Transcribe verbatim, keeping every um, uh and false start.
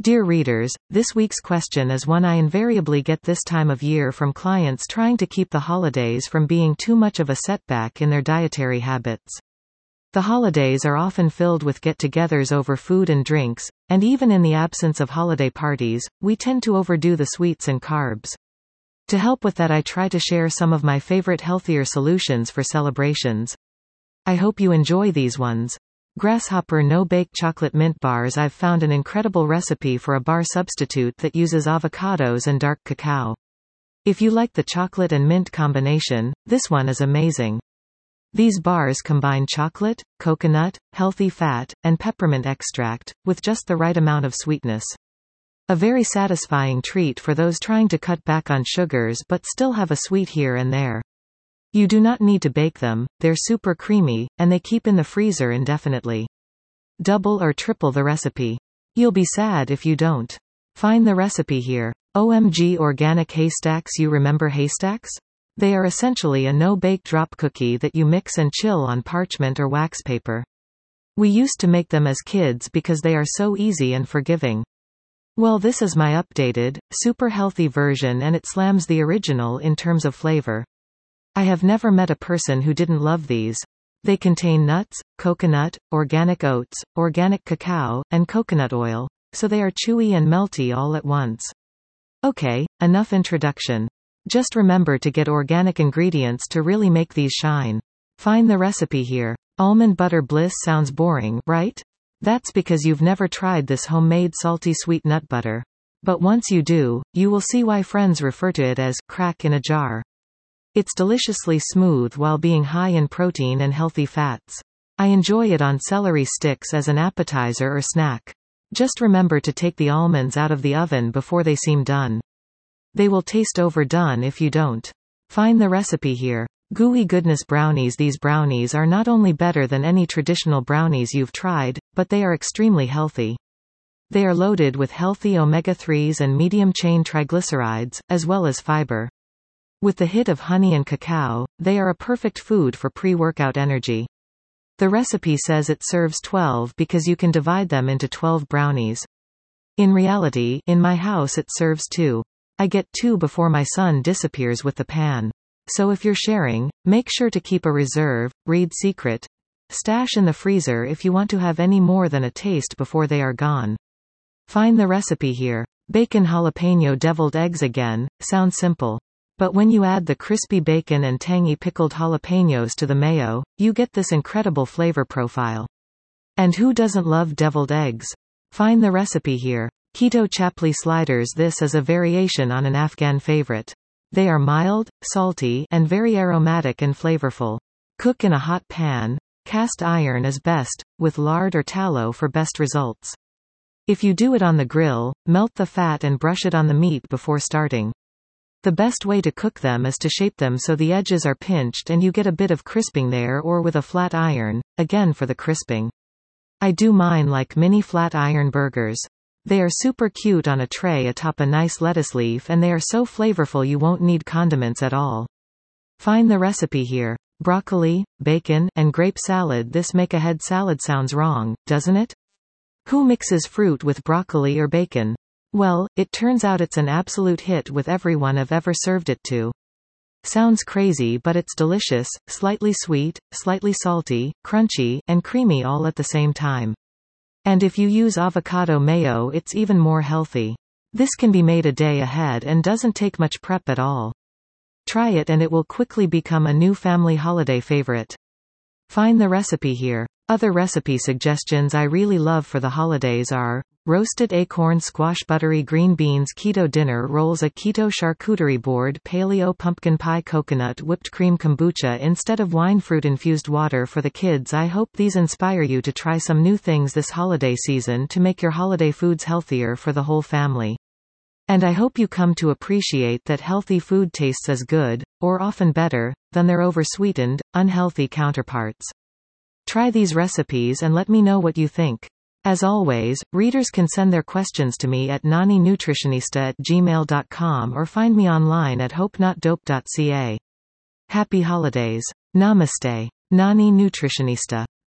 Dear readers, this week's question is one I invariably get this time of year from clients trying to keep the holidays from being too much of a setback in their dietary habits. The holidays are often filled with get-togethers over food and drinks, and even in the absence of holiday parties, we tend to overdo the sweets and carbs. To help with that, I try to share some of my favorite healthier solutions for celebrations. I hope you enjoy these ones. Grasshopper no-bake chocolate mint bars. I've found an incredible recipe for a bar substitute that uses avocados and dark cacao. If you like the chocolate and mint combination, this one is amazing. These bars combine chocolate, coconut, healthy fat, and peppermint extract, with just the right amount of sweetness. A very satisfying treat for those trying to cut back on sugars but still have a sweet here and there. You do not need to bake them, they're super creamy, and they keep in the freezer indefinitely. Double or triple the recipe. You'll be sad if you don't. Find the recipe here. O M G organic haystacks. You remember haystacks? They are essentially a no-bake drop cookie that you mix and chill on parchment or wax paper. We used to make them as kids because they are so easy and forgiving. Well, this is my updated, super healthy version, and it slams the original in terms of flavor. I have never met a person who didn't love these. They contain nuts, coconut, organic oats, organic cacao, and coconut oil, so they are chewy and melty all at once. Okay, enough introduction. Just remember to get organic ingredients to really make these shine. Find the recipe here. Almond butter bliss. Sounds boring, right? That's because you've never tried this homemade salty sweet nut butter. But once you do, you will see why friends refer to it as crack in a jar. It's deliciously smooth while being high in protein and healthy fats. I enjoy it on celery sticks as an appetizer or snack. Just remember to take the almonds out of the oven before they seem done. They will taste overdone if you don't. Find the recipe here. Gooey goodness brownies. These brownies are not only better than any traditional brownies you've tried, but they are extremely healthy. They are loaded with healthy omega threes and medium-chain triglycerides, as well as fiber. With the hit of honey and cacao, they are a perfect food for pre-workout energy. The recipe says it serves twelve because you can divide them into twelve brownies. In reality, in my house it serves two. I get two before my son disappears with the pan. So if you're sharing, make sure to keep a reserve, read secret. Stash in the freezer if you want to have any more than a taste before they are gone. Find the recipe here. Bacon jalapeno deviled eggs. Again, sounds simple. But when you add the crispy bacon and tangy pickled jalapenos to the mayo, you get this incredible flavor profile. And who doesn't love deviled eggs? Find the recipe here. Keto chapli sliders. This is a variation on an Afghan favorite. They are mild, salty, and very aromatic and flavorful. Cook in a hot pan. Cast iron is best, with lard or tallow for best results. If you do it on the grill, melt the fat and brush it on the meat before starting. The best way to cook them is to shape them so the edges are pinched and you get a bit of crisping there, or with a flat iron, again for the crisping. I do mine like mini flat iron burgers. They are super cute on a tray atop a nice lettuce leaf, and they are so flavorful you won't need condiments at all. Find the recipe here. Broccoli, bacon, and grape salad. This make ahead salad sounds wrong, doesn't it? Who mixes fruit with broccoli or bacon? Well, it turns out it's an absolute hit with everyone I've ever served it to. Sounds crazy, but it's delicious, slightly sweet, slightly salty, crunchy, and creamy all at the same time. And if you use avocado mayo, it's even more healthy. This can be made a day ahead and doesn't take much prep at all. Try it and it will quickly become a new family holiday favorite. Find the recipe here. Other recipe suggestions I really love for the holidays are roasted acorn squash buttery green beans keto dinner rolls, a keto charcuterie board, paleo pumpkin pie, coconut whipped cream kombucha instead of wine, fruit infused water for the kids. I hope these inspire you to try some new things this holiday season to make your holiday foods healthier for the whole family. And I hope you come to appreciate that healthy food tastes as good, or often better, than their oversweetened, unhealthy counterparts. Try these recipes and let me know what you think. As always, readers can send their questions to me at nani nutritionista at gmail dot com or find me online at hope not dope dot c a. Happy holidays. Namaste. Nani Nutritionista.